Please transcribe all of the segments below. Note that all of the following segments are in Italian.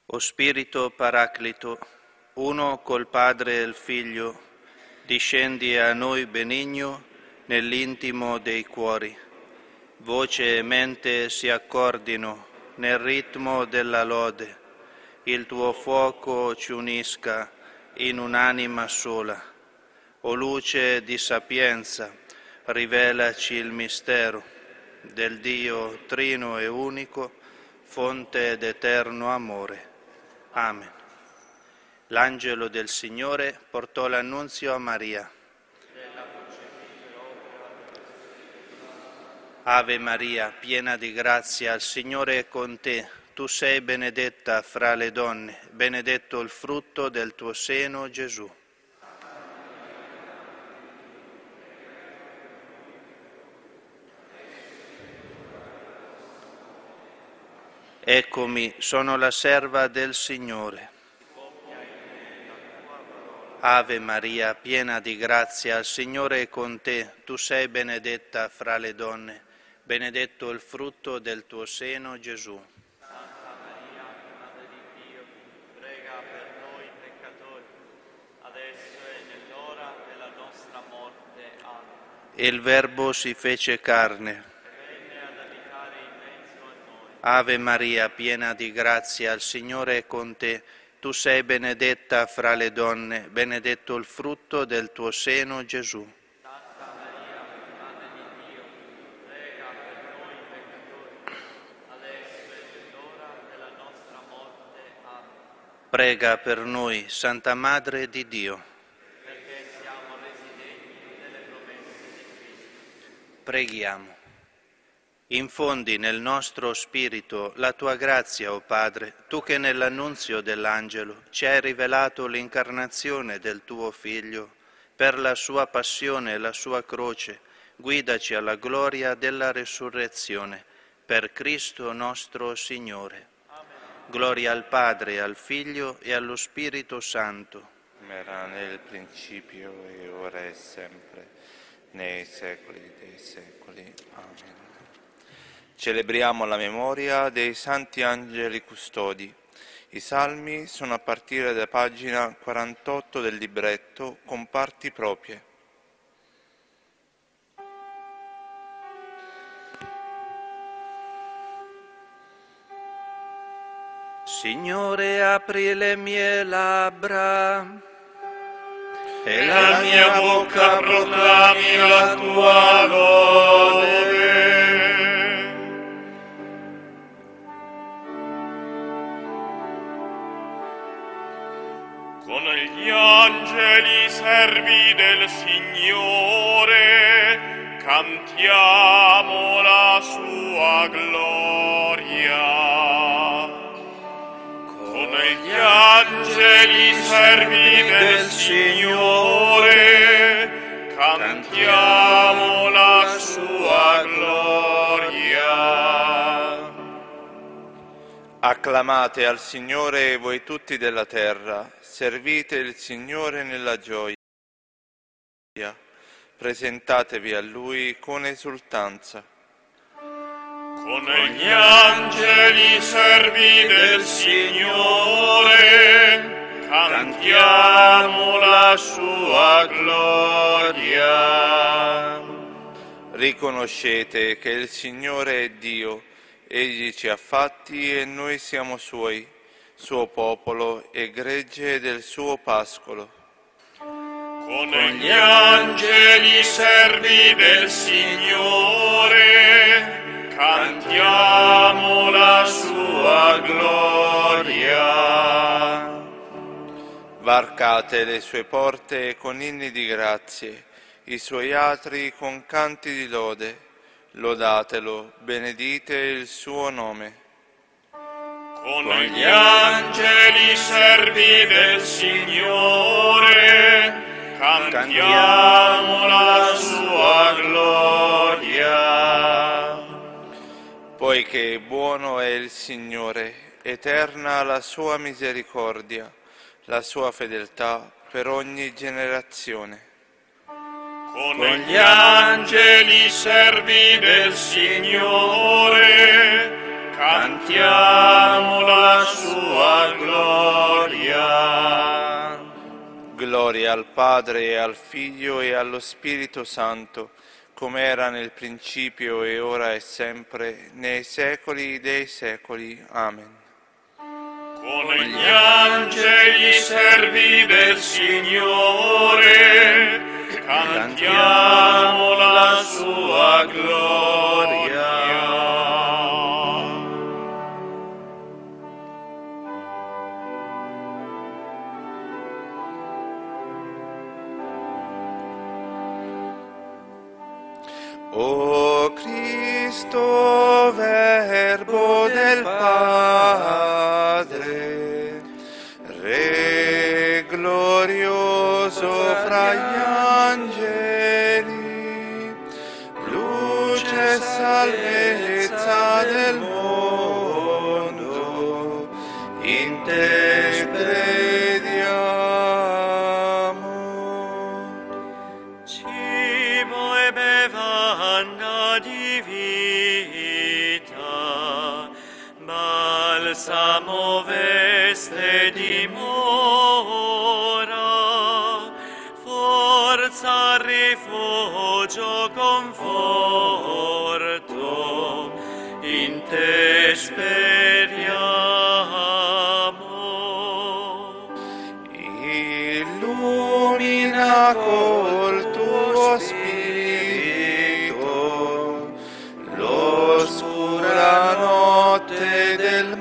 O Spirito Paraclito, uno col Padre e il Figlio, discendi a noi benigno nell'intimo dei cuori. Voce e mente si accordino nel ritmo della lode. Il tuo fuoco ci unisca in un'anima sola. O luce di sapienza, rivelaci il mistero del Dio trino e unico, fonte d'eterno amore. Amen. L'angelo del Signore portò l'annunzio a Maria. Ave Maria, piena di grazia, il Signore è con te. Tu sei benedetta fra le donne, benedetto il frutto del tuo seno, Gesù. Eccomi, sono la serva del Signore. Ave Maria, piena di grazia, il Signore è con te. Tu sei benedetta fra le donne, benedetto il frutto del tuo seno, Gesù. Santa Maria, Madre di Dio, prega per noi peccatori, adesso e nell'ora della nostra morte. Amen. Il Verbo si fece carne. Venne ad abitare in mezzo a noi. Ave Maria, piena di grazia, il Signore è con te. Tu sei benedetta fra le donne, benedetto il frutto del tuo seno, Gesù. Santa Maria, Madre di Dio, prega per noi peccatori, adesso e nell'ora della nostra morte. Amen. Prega per noi, Santa Madre di Dio. Perché siamo resi degni delle promesse di Cristo. Preghiamo. Infondi nel nostro spirito la tua grazia, o Padre, tu che nell'annunzio dell'angelo ci hai rivelato l'incarnazione del tuo Figlio, per la sua passione e la sua croce, guidaci alla gloria della resurrezione, per Cristo nostro Signore. Amen. Gloria al Padre, al Figlio e allo Spirito Santo. Come era nel principio e ora e sempre, nei secoli dei secoli. Amen. Celebriamo la memoria dei santi angeli custodi. I salmi sono a partire da pagina 48 del libretto con parti proprie. Signore, apri le mie labbra e la mia bocca proclami la tua lode. Con gli angeli servi del Signore cantiamo la sua gloria. Con gli angeli servi del Signore cantiamo la sua gloria. Acclamate al Signore voi tutti della terra, servite il Signore nella gioia, presentatevi a Lui con esultanza. Con gli angeli servi del Signore cantiamo la sua gloria. Riconoscete che il Signore è Dio, Egli ci ha fatti e noi siamo Suoi, suo popolo e gregge del suo pascolo. Con gli angeli servi del Signore cantiamo la sua gloria. Varcate le sue porte con inni di grazie, i suoi atri con canti di lode. Lodatelo, benedite il suo nome. Con gli angeli servi del Signore cantiamo la sua gloria. Poiché buono è il Signore, eterna la sua misericordia, la sua fedeltà per ogni generazione. Con gli angeli servi del Signore cantiamo la sua gloria. Gloria al Padre e al Figlio e allo Spirito Santo, come era nel principio e ora e sempre, nei secoli dei secoli. Amen. Con gli angeli servi del Signore, cantiamo la sua gloria. O Cristo, Verbo del Padre, Re glorioso fra gli angeli, luce e salvezza del mondo, in te crediamo. Cibo e bevanda di vita, balsamo veste dimora, forza rifugio conforto, in te speriamo. Illumina col tuo spirito l'oscura notte del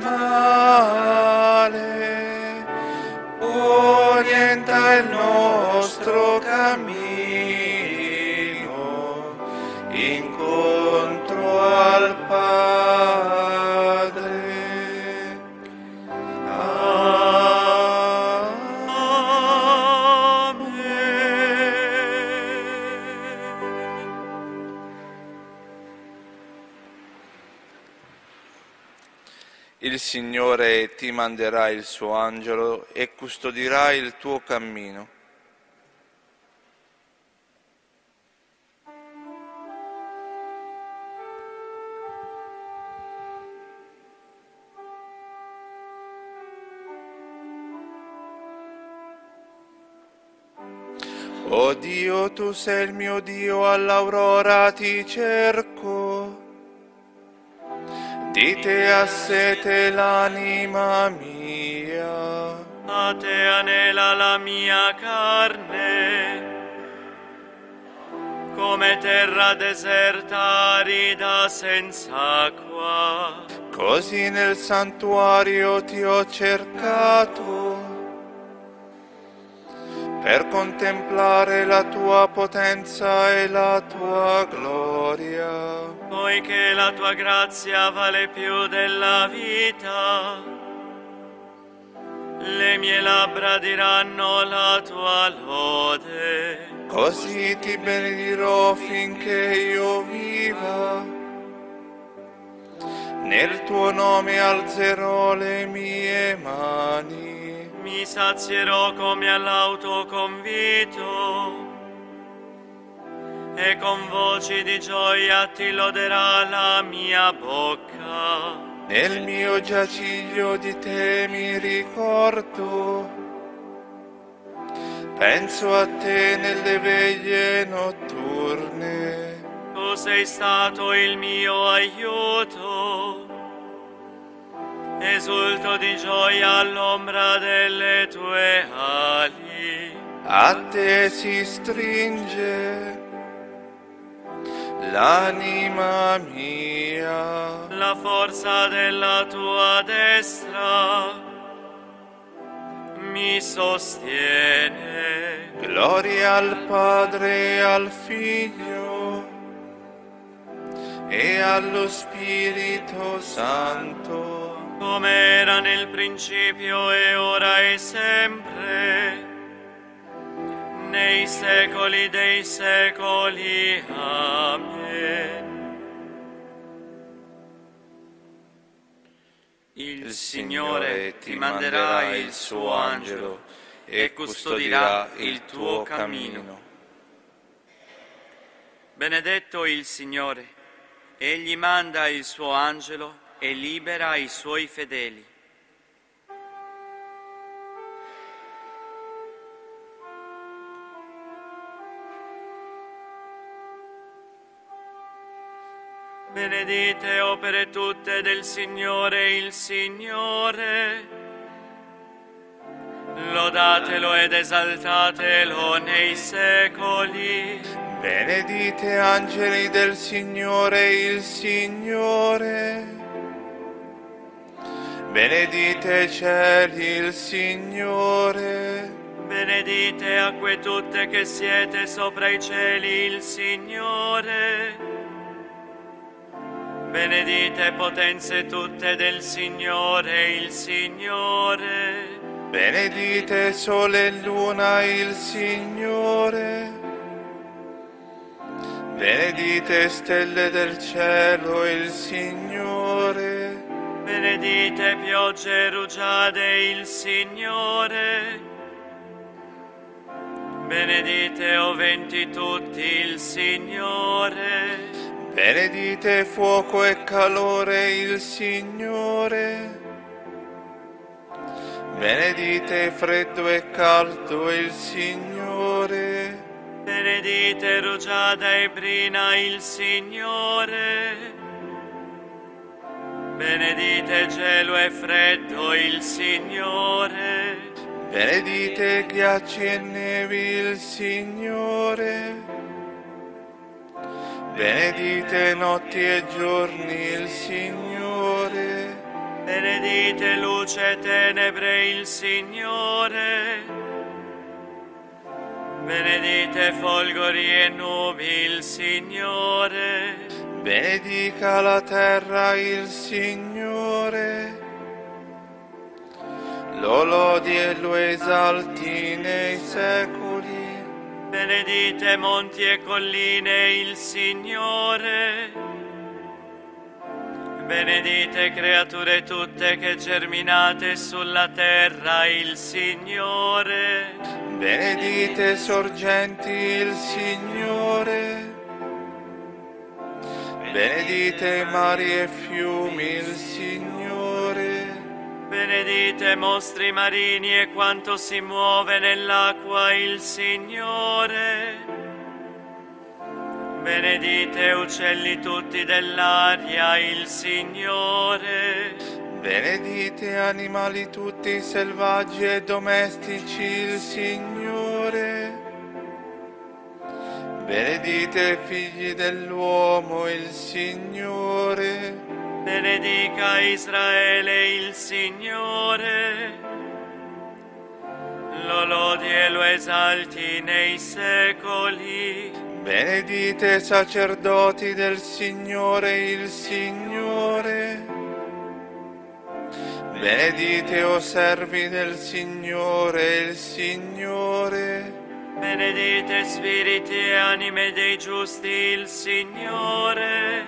male, orienta il nostro cammino incontro al Padre. Il Signore ti manderà il suo angelo e custodirà il tuo cammino. O Dio, tu sei il mio Dio, all'aurora ti cerco. Di te ha sete l'anima mia. A te anela la mia carne, come terra deserta arida senza acqua. Così nel santuario ti ho cercato, per contemplare la tua potenza e la tua gloria. Poiché la tua grazia vale più della vita, le mie labbra diranno la tua lode. Così ti benedirò finché io viva, nel tuo nome alzerò le mie mani. Mi sazierò come all'autoconvito, e con voci di gioia ti loderà la mia bocca. Nel mio giaciglio di te mi ricordo, penso a te nelle veglie notturne. Tu sei stato il mio aiuto, esulto di gioia all'ombra delle tue ali. A te si stringe l'anima mia. La forza della tua destra mi sostiene. Gloria al Padre e al Figlio e allo Spirito Santo, come era nel principio e ora e sempre, nei secoli dei secoli. Amen. Il Signore ti manderà il suo angelo e custodirà il tuo cammino. Benedetto il Signore, egli manda il suo angelo e libera i suoi fedeli. Benedite opere tutte del Signore il Signore. Lodatelo ed esaltatelo nei secoli. Benedite angeli del Signore il Signore. Benedite cieli il Signore. Benedite acque tutte che siete sopra i cieli il Signore. Benedite potenze tutte del Signore il Signore. Benedite sole e luna il Signore. Benedite stelle del cielo il Signore. Benedite piogge e rugiade il Signore. Benedite o venti tutti il Signore. Benedite fuoco e calore il Signore. Benedite freddo e caldo il Signore. Benedite rugiada e brina il Signore. Benedite gelo e freddo il Signore. Benedite ghiacci e nevi il Signore. Benedite notti e giorni il Signore. Benedite luce e tenebre il Signore. Benedite folgori e nubi il Signore. Benedica la terra il Signore. Lo lodi e lo esalti nei secoli. Benedite monti e colline il Signore. Benedite creature tutte che germinate sulla terra il Signore. Benedite sorgenti il Signore. Benedite mari e fiumi il Signore. Benedite mostri marini e quanto si muove nell'acqua il Signore. Benedite uccelli tutti dell'aria il Signore. Benedite animali tutti selvaggi e domestici il Signore. Benedite figli dell'uomo il Signore. Benedica Israele il Signore. Lo lodi e lo esalti nei secoli. Benedite sacerdoti del Signore il Signore. Benedite o servi del Signore il Signore. Benedite spiriti e anime dei giusti il Signore.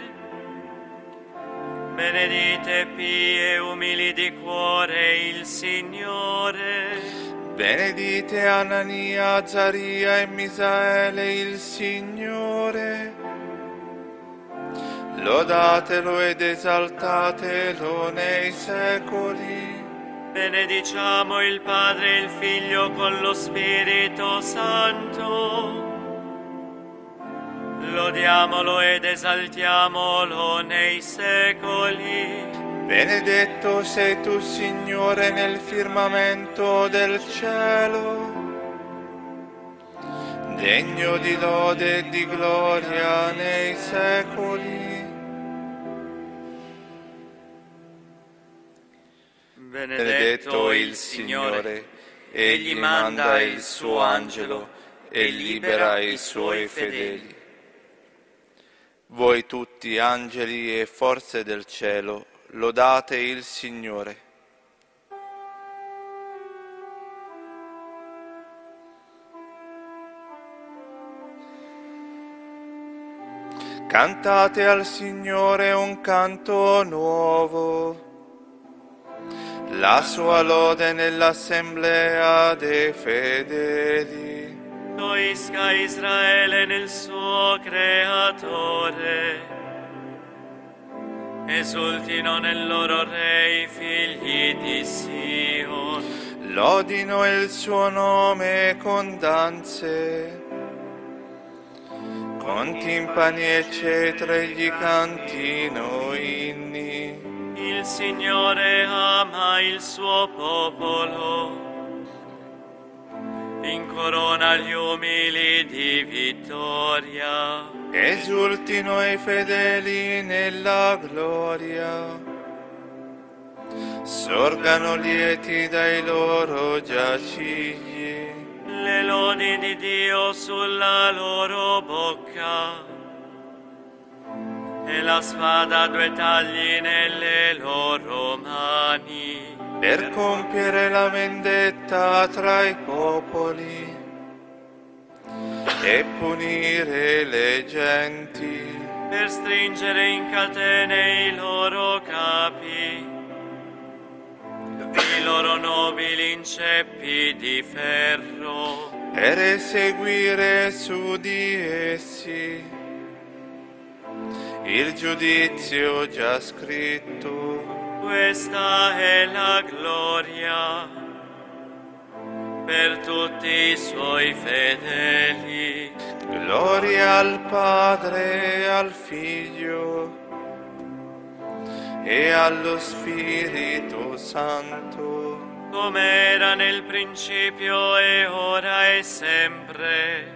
Benedite pie e umili di cuore il Signore. Benedite Anania, Azaria e Misaele il Signore. Lodatelo ed esaltatelo nei secoli. Benediciamo il Padre e il Figlio con lo Spirito Santo. Lodiamolo ed esaltiamolo nei secoli. Benedetto sei tu, Signore, nel firmamento del cielo, degno di lode e di gloria nei secoli. Benedetto il Signore, egli manda il suo angelo e libera i suoi fedeli. Voi tutti, angeli e forze del cielo, lodate il Signore. Cantate al Signore un canto nuovo, la sua lode nell'assemblea dei fedeli. Gioisca Israele nel suo Creatore Esultino nel loro Re i figli di Sion. Lodino il suo nome con danze, con timpani e cetre gli cantino inni. Il Signore ama il suo popolo, incorona gli umili di vittoria. Esultino i fedeli nella gloria, sorgano lieti dai loro giacigli. Le lodi di Dio sulla loro bocca, e la spada a due tagli nelle loro mani. Per compiere la vendetta tra i popoli e punire le genti. Per stringere in catene i loro capi, i loro nobili in ceppi di ferro. Per eseguire su di essi il giudizio già scritto. Questa è la gloria per tutti i suoi fedeli. Gloria al Padre, al Figlio e allo Spirito Santo, come era nel principio e ora e sempre,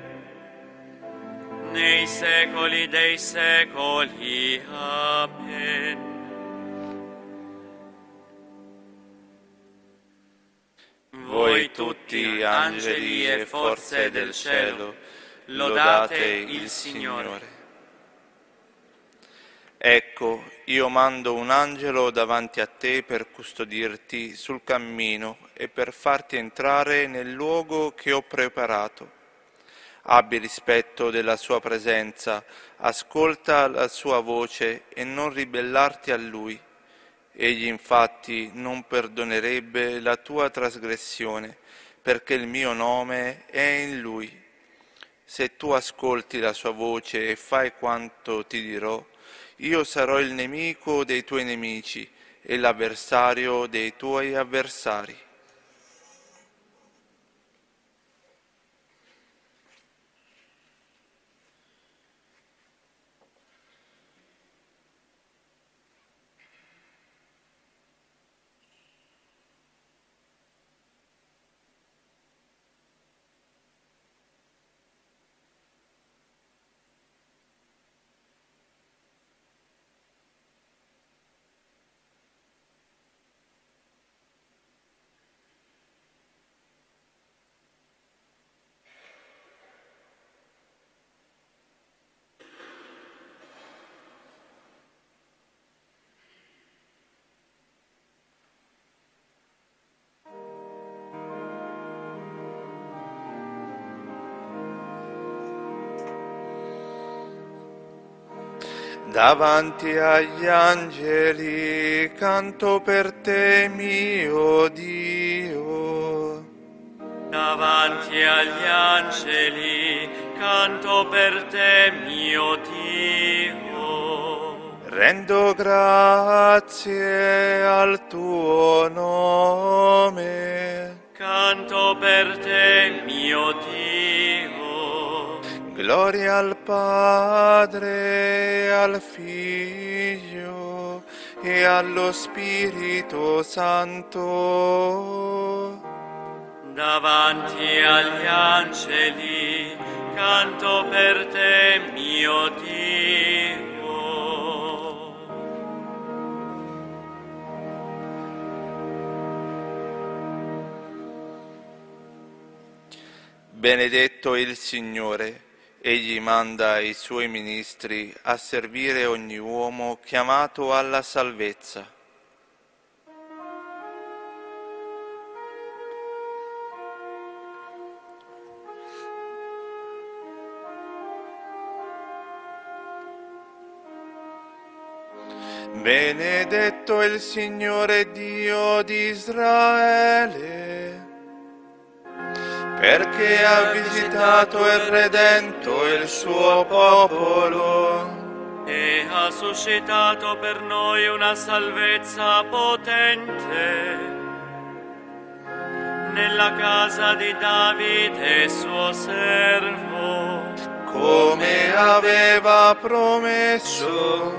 nei secoli dei secoli. Amen. Voi tutti, angeli e forze del cielo, lodate il Signore. Ecco, io mando un angelo davanti a te per custodirti sul cammino e per farti entrare nel luogo che ho preparato. Abbi rispetto della sua presenza, ascolta la sua voce e non ribellarti a lui. Egli infatti non perdonerebbe la tua trasgressione, perché il mio nome è in lui. Se tu ascolti la sua voce e fai quanto ti dirò, io sarò il nemico dei tuoi nemici e l'avversario dei tuoi avversari. Davanti agli angeli canto per te, mio Dio. Davanti agli angeli canto per te, mio Dio. Rendo grazie al tuo nome. Canto per te, mio Dio. Gloria al Padre, al Figlio e allo Spirito Santo. Davanti agli angeli canto per te, mio Dio. Benedetto il Signore. Egli manda i suoi ministri a servire ogni uomo chiamato alla salvezza. Benedetto il Signore Dio di Israele, perché ha visitato e redento il suo popolo. e ha suscitato per noi una salvezza potente nella casa di Davide suo servo, come aveva promesso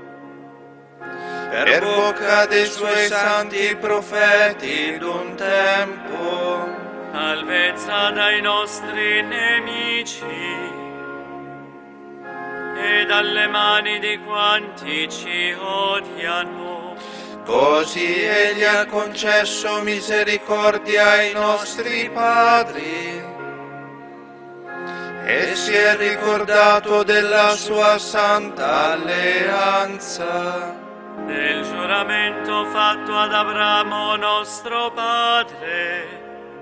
per bocca dei suoi santi profeti d'un tempo, salvezza dai nostri nemici e dalle mani di quanti ci odiano. Così egli ha concesso misericordia ai nostri padri e si è ricordato della sua santa alleanza, Del giuramento fatto ad Abramo nostro padre,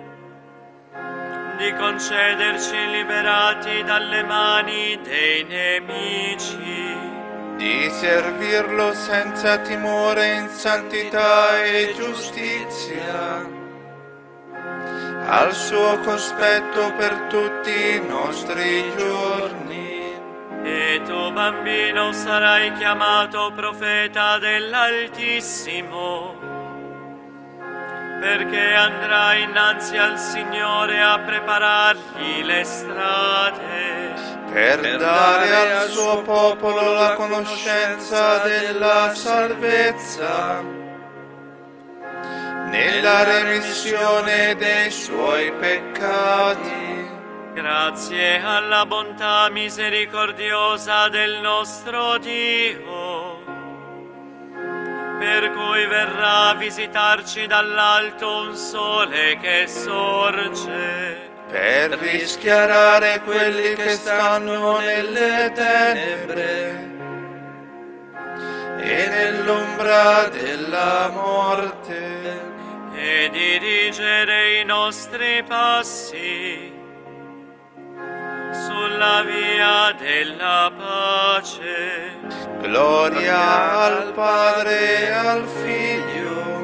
di concederci liberati dalle mani dei nemici, di servirlo senza timore in santità e giustizia, al suo cospetto per tutti i nostri giorni. e tu, bambino, sarai chiamato profeta dell'Altissimo, perché andrai innanzi al Signore a preparargli le strade, Per dare al suo popolo la conoscenza della salvezza, nella remissione dei suoi peccati, grazie alla bontà misericordiosa del nostro Dio, per cui verrà a visitarci dall'alto un sole che sorge, per rischiarare quelli che stanno nelle tenebre e nell'ombra della morte, e dirigere i nostri passi sulla via della pace. Gloria al Padre e al Figlio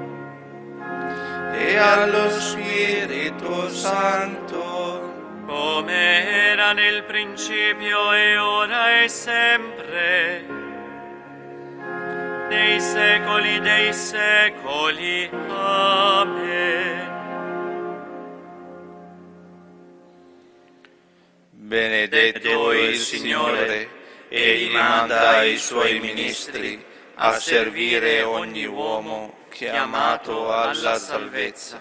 e allo Spirito Santo, Come era nel principio e ora e sempre, nei secoli dei secoli. Amen. benedetto il Signore, egli manda i suoi ministri a servire ogni uomo chiamato alla salvezza.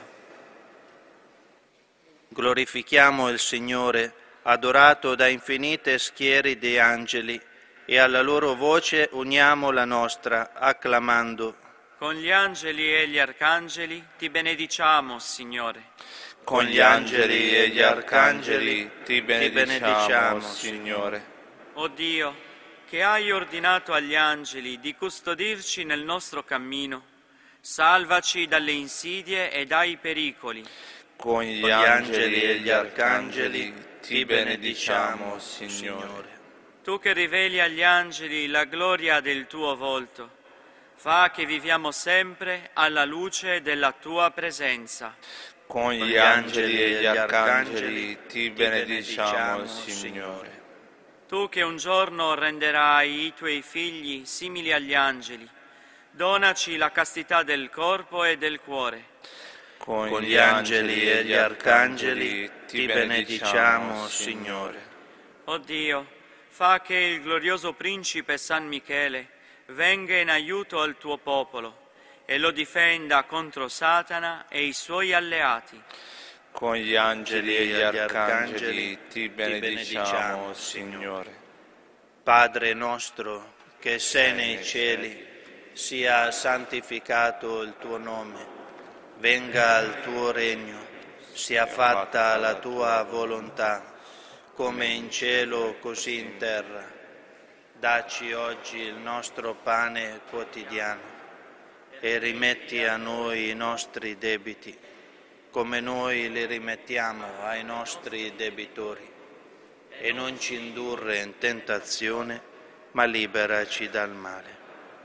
Glorifichiamo il Signore, adorato da infinite schiere di angeli, e alla loro voce uniamo la nostra, acclamando. Con gli angeli e gli arcangeli ti benediciamo, Signore. Con gli angeli e gli arcangeli ti benediciamo, Signore. O Dio, che hai ordinato agli angeli di custodirci nel nostro cammino, salvaci dalle insidie e dai pericoli. Con gli angeli e gli arcangeli ti benediciamo, Signore. Tu che riveli agli angeli la gloria del tuo volto, fa che viviamo sempre alla luce della tua presenza. Con gli angeli e gli arcangeli ti benediciamo, Signore. Tu che un giorno renderai i tuoi figli simili agli angeli, donaci la castità del corpo e del cuore. Con gli angeli e gli arcangeli ti benediciamo, Signore. O Dio, fa che il glorioso principe San Michele venga in aiuto al tuo popolo e lo difenda contro Satana e i suoi alleati. Con gli angeli e gli arcangeli ti benediciamo, Signore. Padre nostro, che sei nei cieli, sia santificato il tuo nome. Venga il tuo regno, sia fatta la tua volontà, come in cielo così in terra. Dacci oggi il nostro pane quotidiano e rimetti a noi i nostri debiti, come noi li rimettiamo ai nostri debitori. E non ci indurre in tentazione, ma liberaci dal male.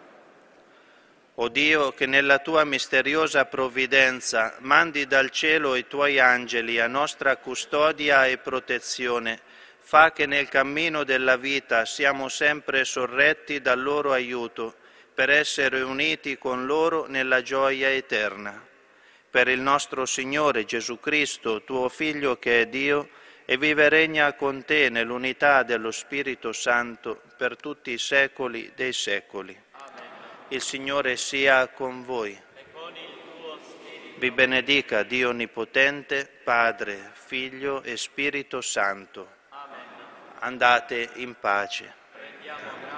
O Dio, che nella tua misteriosa provvidenza mandi dal cielo i tuoi angeli a nostra custodia e protezione, Fa che nel cammino della vita siamo sempre sorretti dal loro aiuto per essere uniti con loro nella gioia eterna. Per il nostro Signore Gesù Cristo, tuo Figlio che è Dio, e vive e regna con te nell'unità dello Spirito Santo per tutti i secoli dei secoli. Amen. Il Signore sia con voi. E con il tuo spirito. Vi benedica Dio Onnipotente, Padre, Figlio e Spirito Santo. Amen. Andate in pace. Rendiamo grazie.